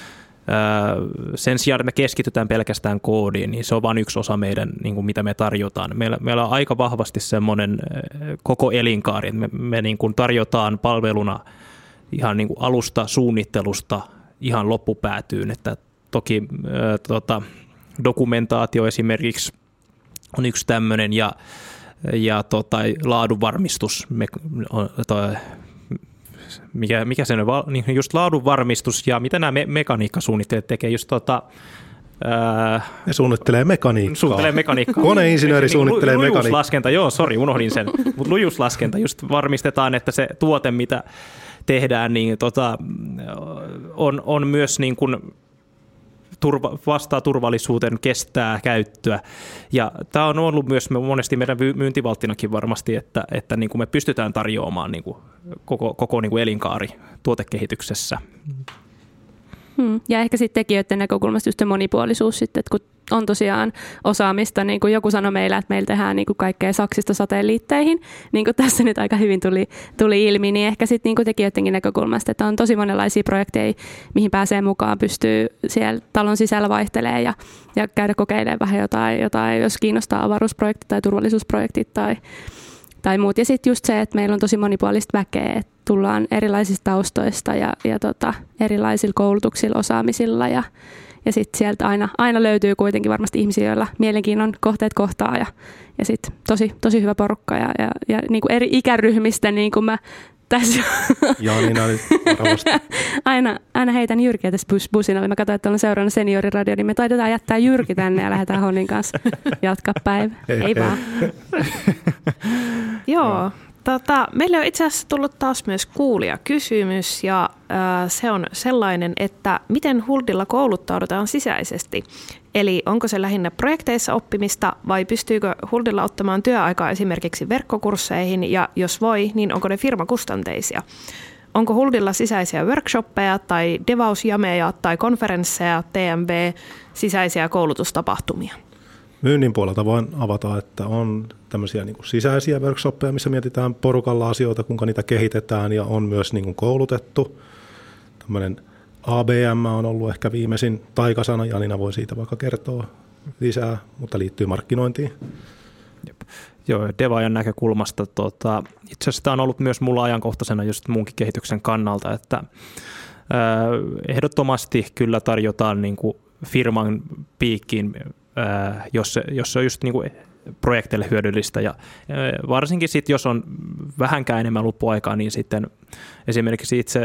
sen sijaan, että me keskitytään pelkästään koodiin, niin se on vain yksi osa meidän, niin kuin mitä me tarjotaan. Meillä, meillä on aika vahvasti semmoinen koko elinkaari, että me, me niin kuin tarjotaan palveluna ihan niin kuin alusta suunnittelusta ihan loppupäätyyn, että toki ää, tota, dokumentaatio esimerkiksi on yksi tämmöinen ja, ja tota, laadunvarmistus, me, toi, Mikä, mikä se on, niin just laadunvarmistus ja mitä nämä me- mekaniikkasuunnittelijat tekee, just tota... Ää, ne suunnittelee mekaniikkaa. Suunnittelee mekaniikkaa. Koneinsinööri suunnittelee niin, mekaniikkaa. Lujuuslaskenta, joo, sori, unohdin sen. Mutta lujuuslaskenta, just varmistetaan, että se tuote, mitä tehdään, niin tota, on, on myös niin kuin turva, vastaa turvallisuuteen, kestää käyttöä. Ja tämä on ollut myös monesti meidän myyntivalttinakin varmasti, että, että niin kuin me pystytään tarjoamaan niin kuin koko, koko niin kuin elinkaari tuotekehityksessä. Hmm. Ja ehkä sitten tekijöiden näkökulmasta just se monipuolisuus sitten, että kun on tosiaan osaamista, niin kuin joku sanoi meillä, että meillä tehdään niin kuin kaikkea saksista satelliitteihin, niin kuin tässä nyt aika hyvin tuli, tuli ilmi, niin ehkä sitten niin kuin tekijöidenkin näkökulmasta, että on tosi monenlaisia projekteja, mihin pääsee mukaan, pystyy siellä talon sisällä vaihtelemaan ja, ja käydä kokeilemaan vähän jotain, jotain, jos kiinnostaa avaruusprojektit tai turvallisuusprojektit tai tai muut. Ja sitten just se, että meillä on tosi monipuolista väkeä, että tullaan erilaisista taustoista ja, ja tota, erilaisilla koulutuksilla, osaamisilla ja, ja sitten sieltä aina, aina löytyy kuitenkin varmasti ihmisiä, joilla mielenkiinnon kohteet kohtaa ja, ja sitten tosi, tosi hyvä porukka ja, ja, ja niin kuin eri ikäryhmistä, niin kuin mä tässä Joo, niin oli aina, aina heitän Jyrkiä tässä bus, busina. Mä katsoin, että on seuraavana senioriradio, niin me taidetaan jättää Jyrki tänne ja lähdetään Honnin kanssa jatkaa päivä. Ei vaan. Joo, tota, meille on itse asiassa tullut taas myös kuulijakysymys ja äh, se on sellainen, että miten Huldilla kouluttaudutaan sisäisesti? Eli onko se lähinnä projekteissa oppimista vai pystyykö Huldilla ottamaan työaikaa esimerkiksi verkkokursseihin ja jos voi, niin onko ne firmakustanteisia? Onko Huldilla sisäisiä workshoppeja tai devausjameja tai konferensseja, T M B, sisäisiä koulutustapahtumia? Myynnin puolelta voin avata, että on tämmöisiä niin kuin sisäisiä workshoppeja, missä mietitään porukalla asioita, kuinka niitä kehitetään ja on myös niin kuin koulutettu. Tämmöinen A B M on ollut ehkä viimeisin taikasana, Janina voi siitä vaikka kertoa lisää, mutta liittyy markkinointiin. Jep. Joo, devaajan näkökulmasta tota, itse asiassa tämä on ollut myös mulla ajankohtaisena just munkin kehityksen kannalta, että ää, ehdottomasti kyllä tarjotaan niin kuin firman piikkiin, ää, jos, se, jos se on just niin kuin projekteille hyödyllistä ja ää, varsinkin sitten jos on vähänkään enemmän loppuaikaa, niin sitten esimerkiksi itse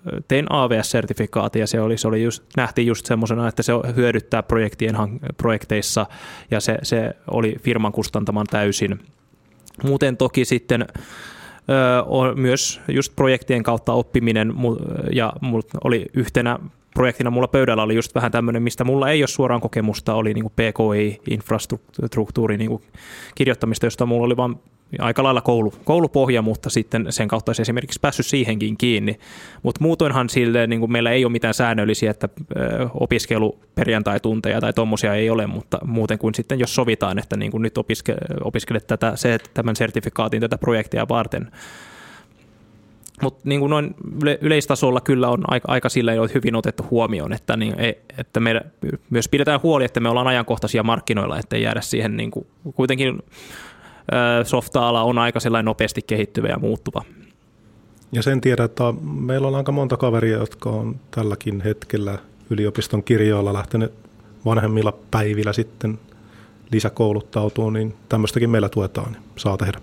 tein A V S-sertifikaatin ja se, oli, se oli just, nähtiin just semmoisena, että se hyödyttää projektien, projekteissa ja se, se oli firman kustantaman täysin. Muuten toki sitten ö, on myös just projektien kautta oppiminen ja mulla oli yhtenä projektina mulla pöydällä oli just vähän tämmöinen, mistä mulla ei ole suoraan kokemusta, oli niin kuin P K I-infrastruktuuri niin kuin kirjoittamista, josta mulla oli vaan aika lailla koulu, koulupohja, mutta sitten sen kautta olisi esimerkiksi päässyt siihenkin kiinni. Mutta muutoinhan sille, niin kuin meillä ei ole mitään säännöllisiä, että opiskelu perjantai-tunteja tai tommosia ei ole, mutta muuten kuin sitten jos sovitaan, että niin kuin nyt opiske, opiskelet tätä, se, tämän sertifikaatin tätä projektia varten. Mutta niin kuin noin yleistasolla kyllä on aika, aika sillä ei ole hyvin otettu huomioon, että, niin, että me myös pidetään huoli, että me ollaan ajankohtaisia markkinoilla, ettei jäädä siihen niin kuin, kuitenkin softa-ala on aika sellainen nopeasti kehittyvä ja muuttuva. Ja sen tiedän, että meillä on aika monta kaveria, jotka on tälläkin hetkellä yliopiston kirjoilla lähtenyt vanhemmilla päivillä sitten lisäkouluttautuu, niin tämmöistäkin meillä tuetaan, niin saa tehdä.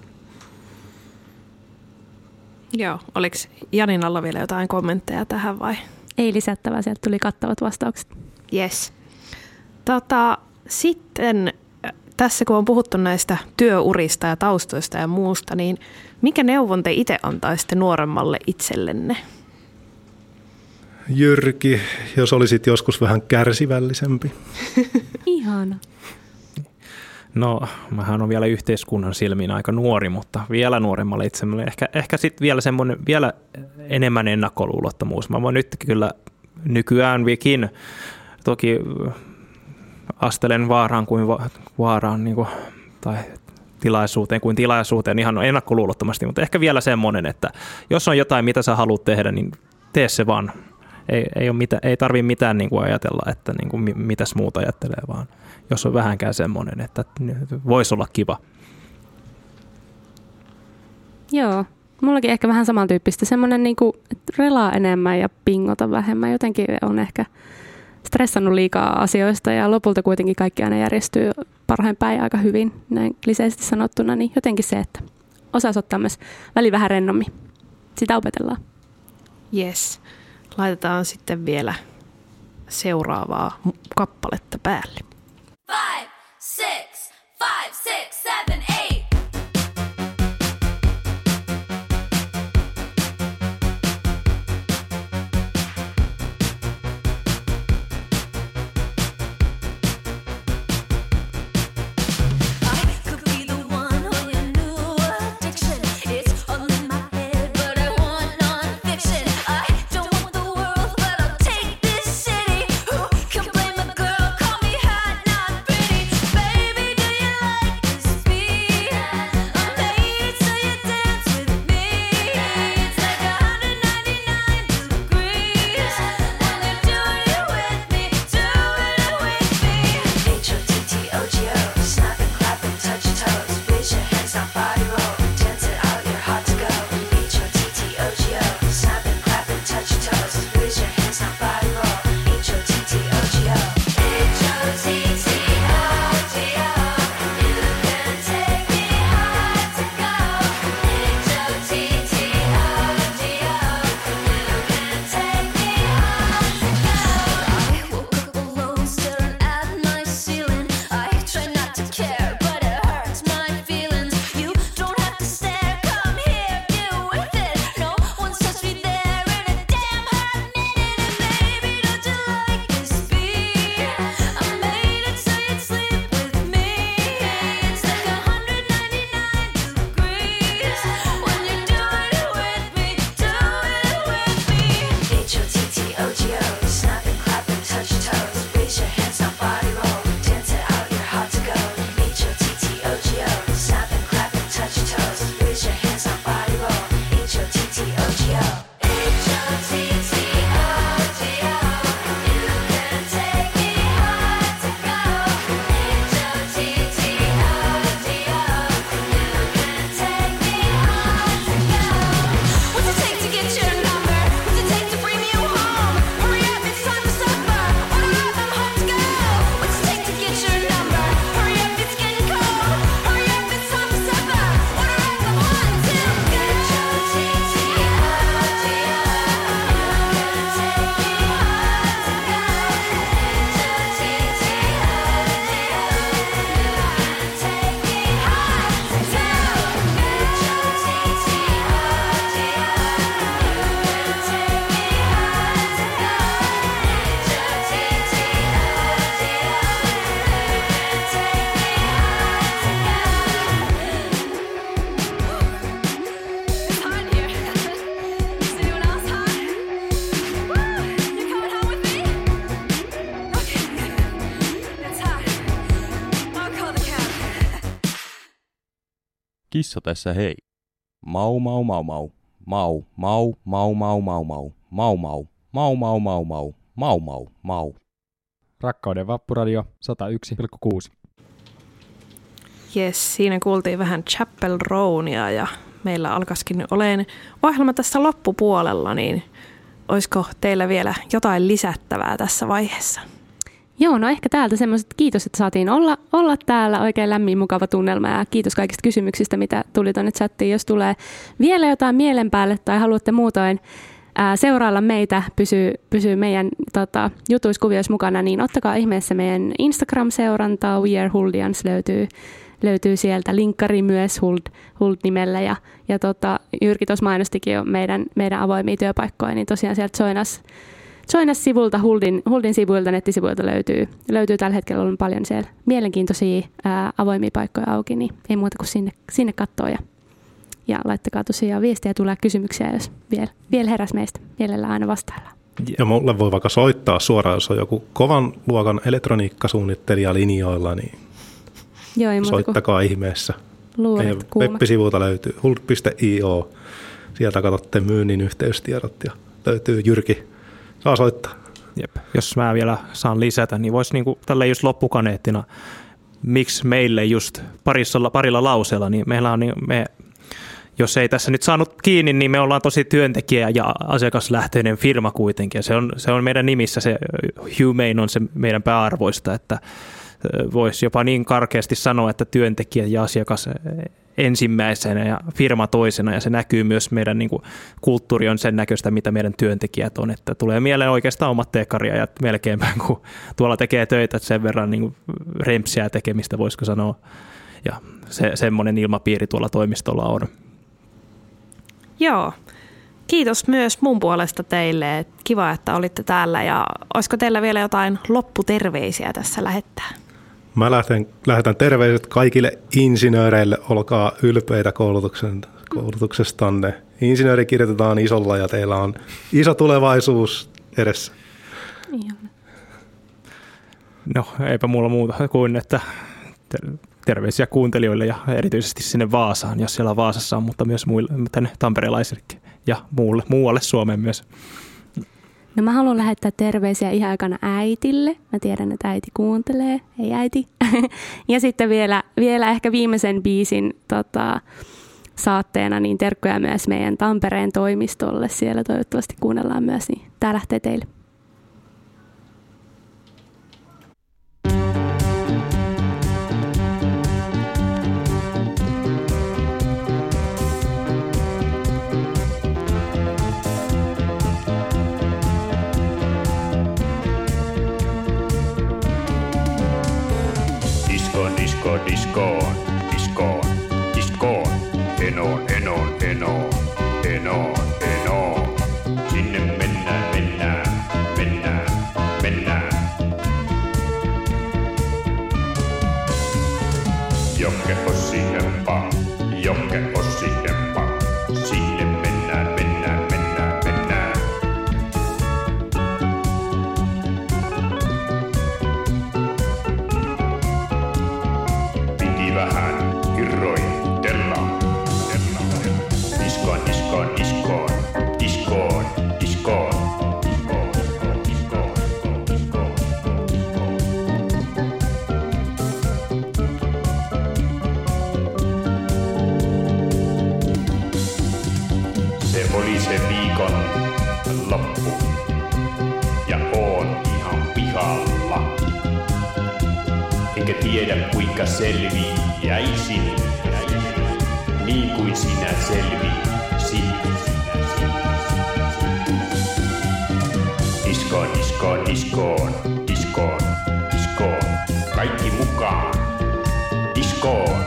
Joo, oliko Janinalla vielä jotain kommentteja tähän vai? Ei lisättävää, sieltä tuli kattavat vastaukset. Yes. Tota, sitten tässä kun on puhuttu näistä työurista ja taustoista ja muusta, niin mikä neuvon te itse antaisitte nuoremmalle itsellenne? Jyrki, jos olisit joskus vähän kärsivällisempi. Ihana. No, mähän on vielä yhteiskunnan silmiin aika nuori, mutta vielä nuoremmalle itselleni. Ehkä, ehkä sitten vielä semmoinen, vielä enemmän ennakkoluulottomuus. Mä voin nyt kyllä nykyään vikin, toki astelen vaaraan kuin va- vaaraan niin kuin, tai tilaisuuteen kuin tilaisuuteen ihan ennakkoluulottomasti, mutta ehkä vielä semmoinen, että jos on jotain, mitä sä haluat tehdä, niin tee se vaan. Ei, ei, ole mitä, ei tarvitse mitään niin kuin ajatella, että niin kuin, mitäs muuta ajattelee, vaan jos on vähänkään semmoinen, että voisi olla kiva. Joo, mullakin ehkä vähän samantyyppistä. Semmoinen, niin kuin, että relaa enemmän ja pingota vähemmän. Jotenkin on ehkä stressannut liikaa asioista ja lopulta kuitenkin kaikki aina järjestyy parhain päin aika hyvin, näin kliseisesti sanottuna. Niin jotenkin se, että osaisi ottaa myös väli vähän rennommin. Sitä opetellaan. Yes. Laitetaan sitten vielä seuraavaa kappaletta päälle. Five, six, five, six, seven, eight. High Kissa tässä hei. Mau mau mau mau. Mau mau mau mau mau mau. Mau mau. Mau mau mau mau. Mau mau mau. Rakkauden Vappuradio sata yksi pilkku kuusi. Jes, siinä kuultiin vähän Chapel Rownia ja meillä alkaisikin olemaan ohjelma tässä loppupuolella, niin olisiko teillä vielä jotain lisättävää tässä vaiheessa? Joo, no ehkä täältä semmoiset, kiitos, että saatiin olla, olla täällä. Oikein lämmin, mukava tunnelma ja kiitos kaikista kysymyksistä, mitä tuli tuonne chattiin. Jos tulee vielä jotain mielen päälle tai haluatte muutoin ää, seurailla meitä, pysyy, pysyy meidän tota, jutuiskuvioissa mukana, niin ottakaa ihmeessä meidän Instagram-seurantaa. We are Huldians löytyy, löytyy sieltä. Linkkari myös Huld, Huld-nimellä ja, ja tota, Jyrki tuossa mainostikin jo meidän, meidän avoimia työpaikkoja, niin tosiaan sieltä Joinas Joinas-sivulta, Huldin, Huldin sivuilta, nettisivuilta löytyy, löytyy tällä hetkellä on paljon siellä mielenkiintoisia ää, avoimia paikkoja auki, niin ei muuta kuin sinne, sinne katsoa ja, ja laittakaa tosiaan viestiä ja tulee kysymyksiä, jos vielä, vielä heräs meistä. Mielellään aina vastaillaan. Ja mulle voi vaikka soittaa suoraan, jos on joku kovan luokan elektroniikkasuunnittelija linjoilla, niin Joo, ei soittakaa ihmeessä. Meidän web-sivuilta löytyy huld piste io, sieltä katsotte myynnin yhteystiedot ja löytyy Jyrki. Saa soittaa. Jep. Jos mä vielä saan lisätä, niin voisi niinku tällä just loppukaneettina, miksi meille just parissa, parilla lauseella, niin meillä on, niin me, jos ei tässä nyt saanut kiinni, niin me ollaan tosi työntekijä- ja asiakaslähtöinen firma kuitenkin. Ja se on, se on meidän nimissä, se humane on se meidän pääarvoista, että voisi jopa niin karkeasti sanoa, että työntekijä ja asiakas ensimmäisenä ja firma toisena, ja se näkyy myös meidän niin kuin, kulttuuri on sen näköistä, mitä meidän työntekijät on, että tulee mieleen oikeastaan omat teekkaria melkeinpä, kun tuolla tekee töitä, että sen verran niin kuin, rempsiä tekemistä, voisiko sanoa, ja se, semmoinen ilmapiiri tuolla toimistolla on. Joo, kiitos myös mun puolesta teille, kiva, että olitte täällä, ja olisiko teillä vielä jotain lopputerveisiä tässä lähettää? Mä lähetän, lähetän terveiset kaikille insinööreille, olkaa ylpeitä koulutuksen, koulutuksestanne. Insinööri kirjoitetaan isolla ja teillä on iso tulevaisuus edessä. No eipä mulla muuta kuin, että terveisiä kuuntelijoille ja erityisesti sinne Vaasaan, jos siellä Vaasassa on, mutta myös muille, tänne tamperelaisillekin ja muulle, muualle Suomeen myös. No mä haluan lähettää terveisiä ihan aikana äitille. Mä tiedän, että äiti kuuntelee. Hei äiti. Ja sitten vielä, vielä ehkä viimeisen biisin tota, saatteena niin terkkoja myös meidän Tampereen toimistolle. Siellä toivottavasti kuunnellaan myös, niin tää lähtee teille. Diskoon, diskoon, diskoon, diskoon, enoon, enoon, enoon, enoon, enoon. Sinne mennään, mennään, mennään, mennään. Jokke Ossi Hempa, Jokke Ossi Hempa. Sinne mennään, mennään, mennään, mennään. Vähän irroin, tella, tella, diskoon, diskoon, diskoon, diskoon, diskoon, diskoon, diskoon, diskoon, diskoon. Se oli se viikon loppu, ja oon ihan pihalla. Enkä tiedä kuinka selviäisin, niin kuin sinä selvisit. Diskoon, diskoon, diskoon, diskoon, diskoon, kaikki mukaan, diskoon.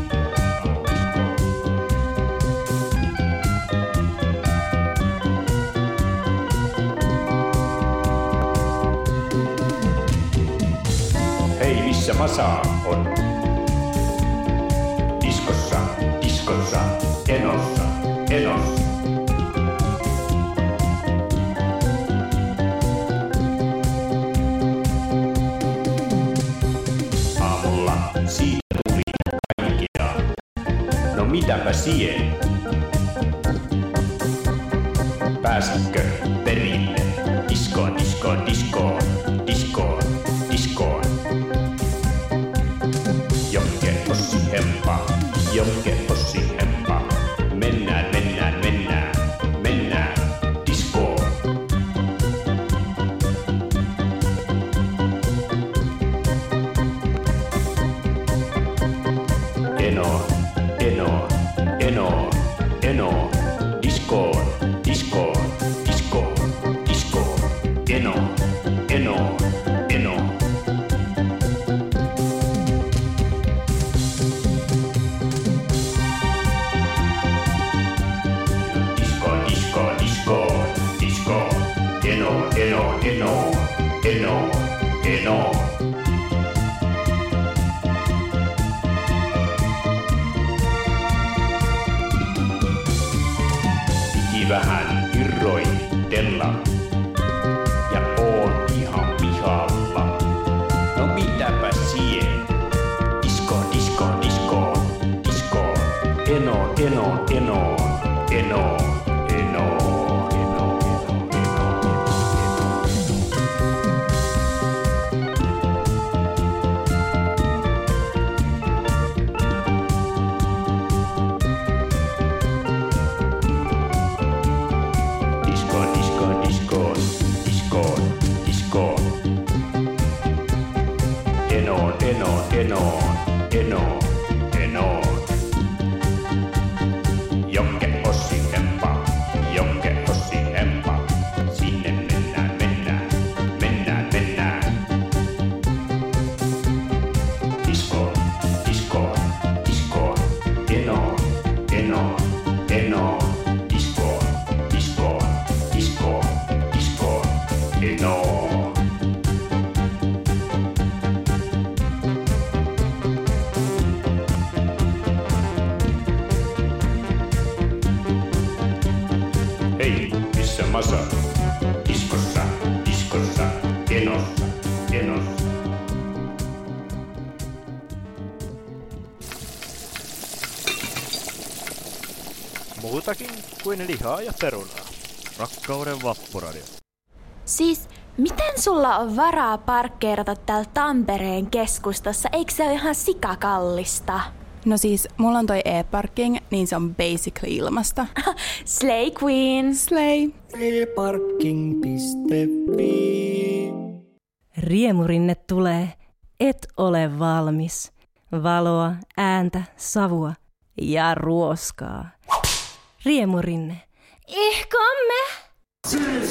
Hei, missä Masa on? Diskossa, diskossa, enossa, enossa. Aamulla siitä tuli kaikkea. No mitäpä sien? Pääsitkö perille? Diskoon, diskoon, diskoon, diskoon, diskoon. Jokke Ossi Hempa, Jokke Ossi Hempa. Mennään, mennään, mennään, mennään diskoon. Eno, eno, eno, eno, diskoon, diskoon, diskoon, diskoon. Eno, eno, eno. Disko, disko, disko, disko. Eno, eno, eno, eno, eno. Piti vähän irroitella ja oon ihan pihalla. No mitäpä sien? Disko, disko, disko, disko. Eno, eno, eno, eno, eno, eno, disko, disko, disko, disko, disko. Eno, eno, eno, eno, eno. Jokke Ossi Hempa, Jokke Ossi Hempa. Sinne mennään, mennään, mennään, mennään. Disko, disko, disko. Eno, eno, eno. Disko, disko, disko, disko. Eno. Hei, missä Masa? Diskossa, diskossa, enossa, enossa. Muutakin kuin lihaa ja perunaa. Rakkauden Vappuradio. Siis, miten sulla on varaa parkkeerata täällä Tampereen keskustassa? Eikö se ole ihan sikakallista? No siis, mulla on toi e-parking, niin se on basically ilmasta. Slay Queen! Slay! e-parking piste fi. Riemurinne tulee. Et ole valmis. Valoa, ääntä, savua ja ruoskaa. Riemurinne. Ihkomme!